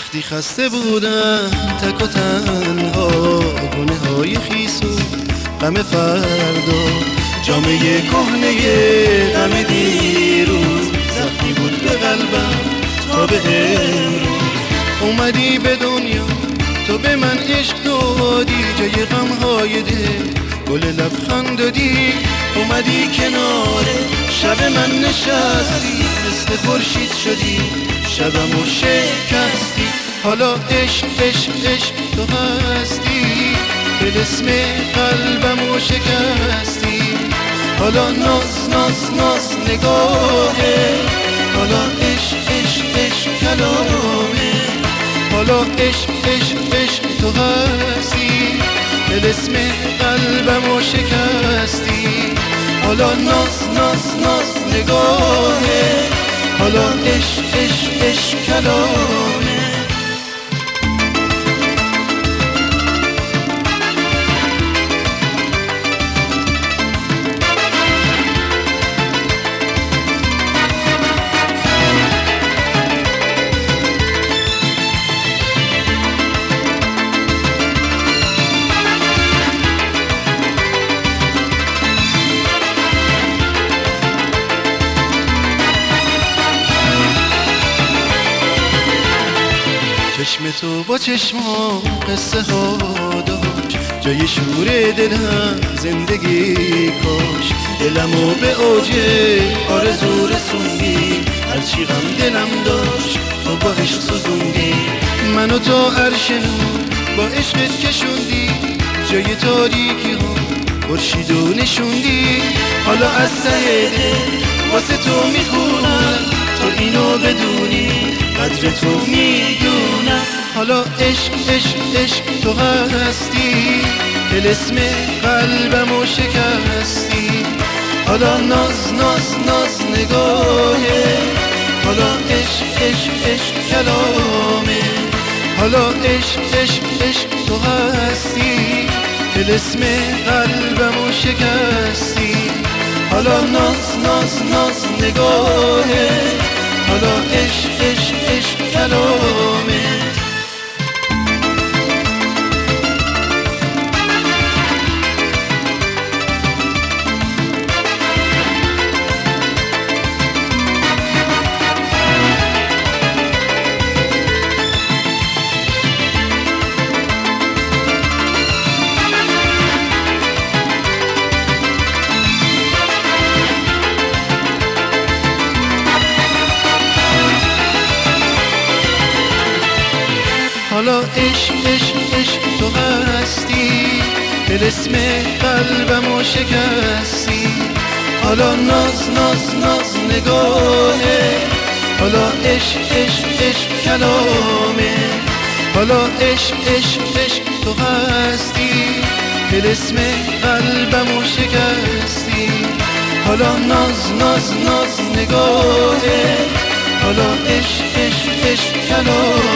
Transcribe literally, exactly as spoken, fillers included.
وقتی خسته بودم تک و تنها، گونه های خیس و غم فردا، جامعه کهنه غم دیروز زخمی بود به قلبم تا به امروز. اومدی به دنیا تو به من عشق دادی، جای غم های دل گل لبخند دادی. اومدی کنار شب من نشستی، مثل خورشید شدی شبمو شکستی. حالا عشق عشق عشق تو هستی، طلسم قلبمو شکستی. حالا ناز ناز ناز نگاهه، حالا عشق عشق عشق کلامه. حالا عشق عشق عشق تو هستی، طلسم قلبمو شکستی. حالا ناز ناز ناز نگاهه، حالا عشق عشق عشق کلامه. چشم تو با چشما قصه ها داشت، جای شور دلم زندگی کاش. دلمو به اوج آرزو رسوندی، هرچی غم دلم داشت تو با عشق سوزوندی. منو تا عرش نور با عشقت کشوندی، جای تاریکی ها خورشیدو نشوندی. حالا از ته دل واسه تو میخونم، تو اینو بدونی قدر تو میدونم. حالا عشق عشق عشق تو هستی، طلسم قلبمو شکستی. حالا ناز ناز ناز نگاهه، حالا عشق عشق عشق کلامه. حالا عشق عشق عشق تو هستی، طلسم قلبمو شکستی. حالا ناز ناز ناز نگاهه، حالا عشق عشق عشق کلامه. حالا عشق عشق عشق تو هستی، طلسم قلبمو شکستی. حالا ناز ناز ناز نگاهه، حالا عشق عشق عشق کلامه. حالا عشق عشق عشق تو هستی، طلسم قلبمو شکستی. حالا ناز ناز ناز نگاهه، حالا عشق عشق عشق کلامه.